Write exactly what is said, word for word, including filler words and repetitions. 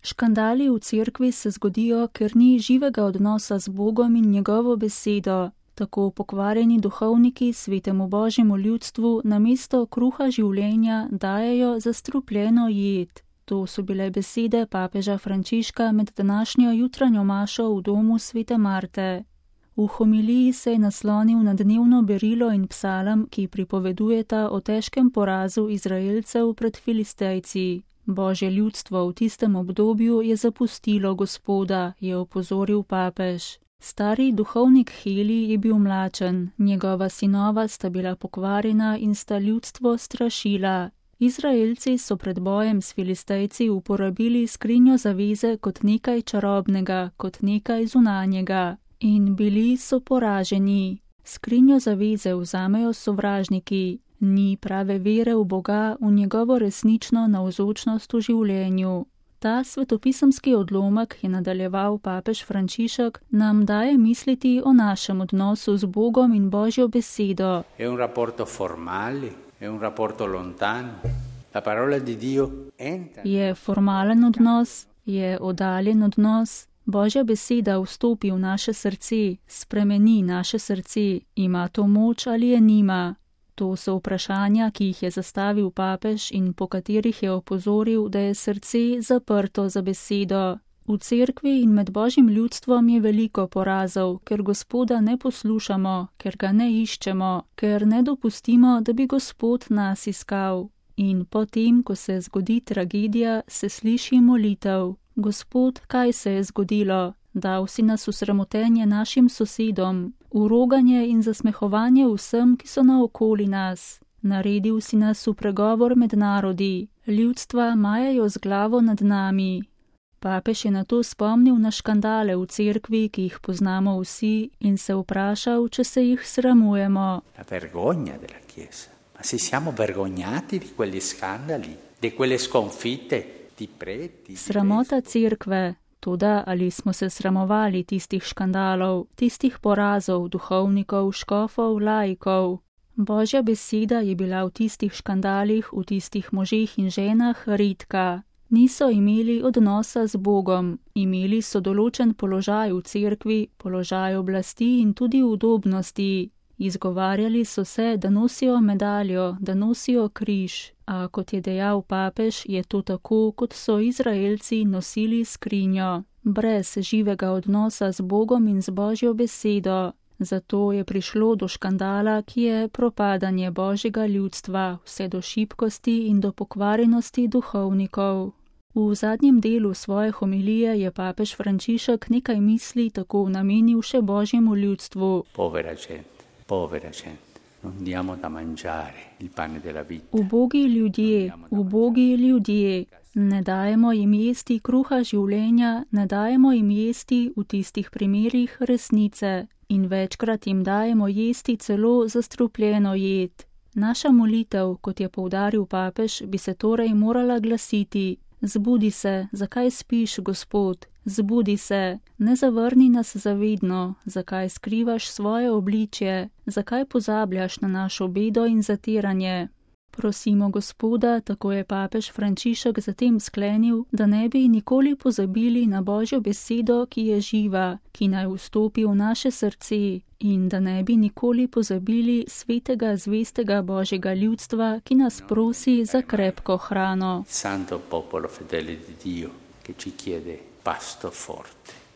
Škandali v cerkvi se zgodijo, ker ni živega odnosa z Bogom in njegovo besedo. Tako pokvarjeni duhovniki svetemu Božjemu ljudstvu namesto kruha življenja dajejo zastrupljeno jed. To so bile besede papeža Frančiška med današnjo jutranjo mašo v domu svete Marte. V homiliji se je naslonil na dnevno berilo in psalm, ki pripovedujeta o težkem porazu Izraelcev pred Filistejci. Božje ljudstvo v tistem obdobju je zapustilo Gospoda, je opozoril papež. Stari duhovnik Heli je bil mlačen, njegova sinova sta bila pokvarjena in sta ljudstvo strašila. Izraelci so pred bojem s Filistejci uporabili skrinjo zaveze kot nekaj čarobnega, kot nekaj zunanjega. In bili so poraženi. Skrinjo zaveze vzamejo sovražniki. Ni prave vere v Boga, v njegovo resnično navzočnost v življenju. Ta svetopisemski odlomek, je nadaljeval papež Frančišek, nam daje misliti o našem odnosu z Bogom in Božjo besedo. Je un rapporto formale, je un rapporto lontano. La parola di Dio entra. Je formalen odnos, je oddaljen odnos. Božja beseda vstopi v naše srce, spremeni naše srce, ima to moč ali je nima. To so vprašanja, ki jih je zastavil papež in po katerih je opozoril, da je srce zaprto za besedo. V cerkvi in med Božjim ljudstvom je veliko porazov, ker Gospoda ne poslušamo, ker ga ne iščemo, ker ne dopustimo, da bi Gospod nas iskal. In potem, ko se zgodi tragedija, se sliši molitev. Gospod, kaj se je zgodilo? Dal si nas v sramotenje našim sosedom, v roganje in zasmehovanje vsem, ki so naokoli nas. Naredil si nas v pregovor med narodi, ljudstva majajo z glavo nad nami. Papež je na to spomnil na škandale v cerkvi, ki jih poznamo vsi, in se vprašal, če se jih sramujemo. La vergogna della Chiesa. Ma se siamo vergognati di quegli scandali, di quelle sconfitte, di preti, di Sramota cerkve. Toda ali smo se sramovali tistih škandalov, tistih porazov, duhovnikov, škofov, laikov? Božja beseda je bila v tistih škandalih, v tistih možeh in ženah redka. Niso imeli odnosa z Bogom, imeli so določen položaj v cerkvi, položaj oblasti in tudi udobnosti. Izgovarjali so se, da nosijo medaljo, da nosijo križ, a kot je dejal papež, je to tako, kot so Izraelci nosili skrinjo, brez živega odnosa z Bogom in z Božjo besedo. Zato je prišlo do škandala, ki je propadanje Božjega ljudstva, vse do šibkosti in do pokvarjenosti duhovnikov. V zadnjem delu svoje homilije je papež Frančišek nekaj misli tako namenil še Božjemu ljudstvu. povera gente. Povera gente, non diamo da mangiare il pane della vita. Ubogi ljudje, ubogi ljudje, ne dajemo jim jesti kruha življenja, ne dajemo jim jesti v tistih primerih resnice in večkrat jim dajemo jesti celo zastrupljeno jed. Naša molitev, kot je poudaril papež, bi se torej morala glasiti: Zbudi se, zakaj spiš, Gospod? Zbudi se, ne zavrni nas zavedno, zakaj skrivaš svoje obličje, zakaj pozabljaš na našo bedo in zatiranje. Prosimo Gospoda, tako je papež Frančišek zatem sklenil, da ne bi nikoli pozabili na Božjo besedo, ki je živa, ki naj vstopi v naše srce, in da ne bi nikoli pozabili svetega zvestega Božjega ljudstva, ki nas prosi za krepko hrano. Santo popolo fedele di Dio, che ci chiede pasto forte.